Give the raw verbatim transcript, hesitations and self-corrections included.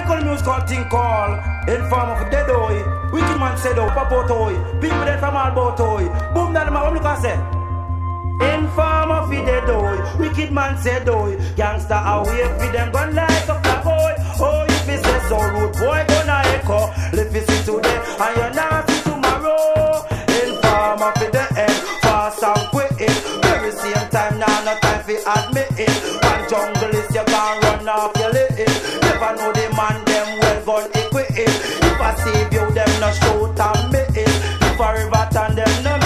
Michael News called thing call in form of dead oi. Wicked man said oh, papa toy. People dead from all boat toy. Boom down the man, what look I say? In form of dead oi. Wicked man said oi. Gangster away for them gun like a flag boy. Oh, if you say so rude boy gonna echo. Live you see today and you're not see tomorrow. In form of the end, fast and quick. Very same time now, no time for admit it. One jungle is you can run off your lit. Never know the man them well gun equip it. If I save you, them no shoot and me it. If I river and them no